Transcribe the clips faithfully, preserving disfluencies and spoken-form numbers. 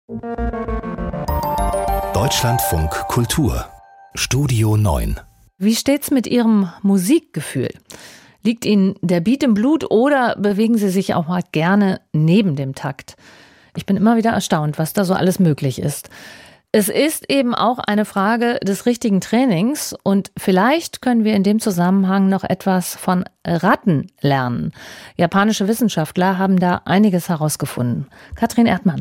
Deutschlandfunk Kultur Studio neun. Wie steht's mit Ihrem Musikgefühl? Liegt Ihnen der Beat im Blut oder bewegen Sie sich auch mal gerne neben dem Takt? Ich bin immer wieder erstaunt, was da so alles möglich ist. Es ist eben auch eine Frage des richtigen Trainings und vielleicht können wir in dem Zusammenhang noch etwas von Ratten lernen. Japanische Wissenschaftler haben da einiges herausgefunden. Katrin Erdmann.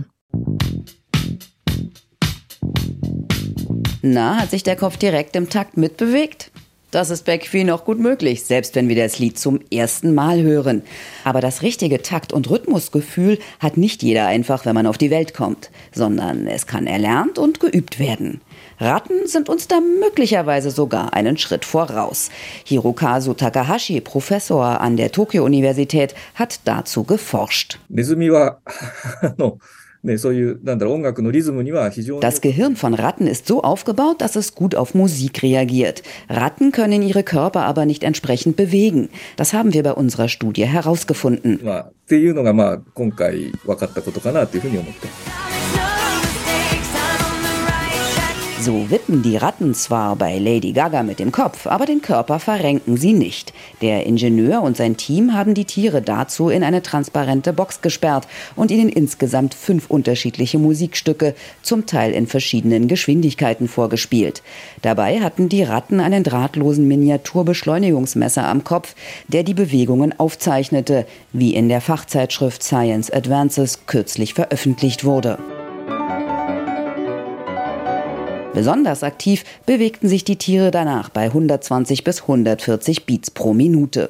Na, hat sich der Kopf direkt im Takt mitbewegt? Das ist bei Queen auch gut möglich, selbst wenn wir das Lied zum ersten Mal hören. Aber das richtige Takt- und Rhythmusgefühl hat nicht jeder einfach, wenn man auf die Welt kommt, sondern es kann erlernt und geübt werden. Ratten sind uns da möglicherweise sogar einen Schritt voraus. Hirokazu Takahashi, Professor an der Tokio-Universität, hat dazu geforscht. Das Gehirn von Ratten ist so aufgebaut, dass es gut auf Musik reagiert. Ratten können ihre Körper aber nicht entsprechend bewegen. Das haben wir bei unserer Studie herausgefunden. So wippen die Ratten zwar bei Lady Gaga mit dem Kopf, aber den Körper verrenken sie nicht. Der Ingenieur und sein Team haben die Tiere dazu in eine transparente Box gesperrt und ihnen insgesamt fünf unterschiedliche Musikstücke, zum Teil in verschiedenen Geschwindigkeiten, vorgespielt. Dabei hatten die Ratten einen drahtlosen Miniaturbeschleunigungsmesser am Kopf, der die Bewegungen aufzeichnete, wie in der Fachzeitschrift Science Advances kürzlich veröffentlicht wurde. Besonders aktiv bewegten sich die Tiere danach bei hundertzwanzig bis hundertvierzig Beats pro Minute.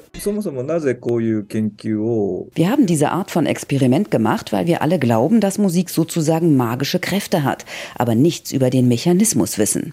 Wir haben diese Art von Experiment gemacht, weil wir alle glauben, dass Musik sozusagen magische Kräfte hat, aber nichts über den Mechanismus wissen,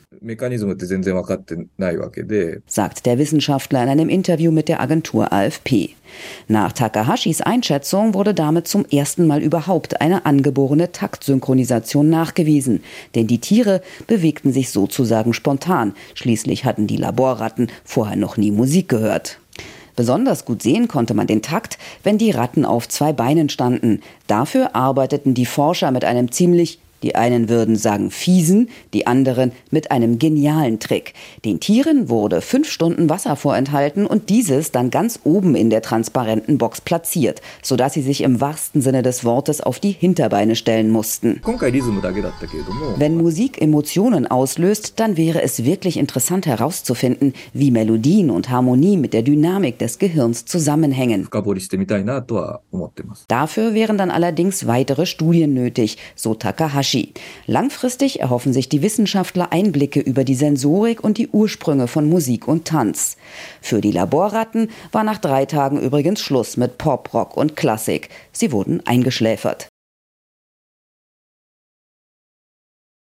sagt der Wissenschaftler in einem Interview mit der Agentur A F P. Nach Takahashis Einschätzung wurde damit zum ersten Mal überhaupt eine angeborene Taktsynchronisation nachgewiesen. Denn die Tiere bewegten sich sozusagen spontan. Schließlich hatten die Laborratten vorher noch nie Musik gehört. Besonders gut sehen konnte man den Takt, wenn die Ratten auf zwei Beinen standen. Dafür arbeiteten die Forscher mit einem ziemlich, die einen würden sagen fiesen, die anderen mit einem genialen Trick. Den Tieren wurde fünf Stunden Wasser vorenthalten und dieses dann ganz oben in der transparenten Box platziert, sodass sie sich im wahrsten Sinne des Wortes auf die Hinterbeine stellen mussten. Wenn Musik Emotionen auslöst, dann wäre es wirklich interessant herauszufinden, wie Melodien und Harmonie mit der Dynamik des Gehirns zusammenhängen. Dafür wären dann allerdings weitere Studien nötig, so Takahashi. Langfristig erhoffen sich die Wissenschaftler Einblicke über die Sensorik und die Ursprünge von Musik und Tanz. Für die Laborratten war nach drei Tagen übrigens Schluss mit Pop, Rock und Klassik. Sie wurden eingeschläfert.